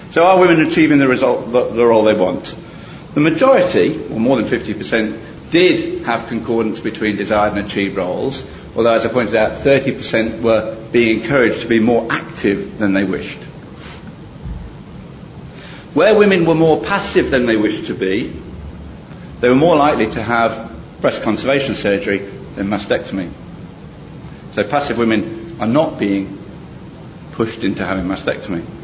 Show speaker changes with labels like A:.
A: So are women achieving the role they want? The majority, or more than 50%, did have concordance between desired and achieved roles, although, as I pointed out, 30% were being encouraged to be more active than they wished. Where women were more passive than they wished to be, they were more likely to have breast conservation surgery than mastectomy. So passive women are not being pushed into having mastectomy.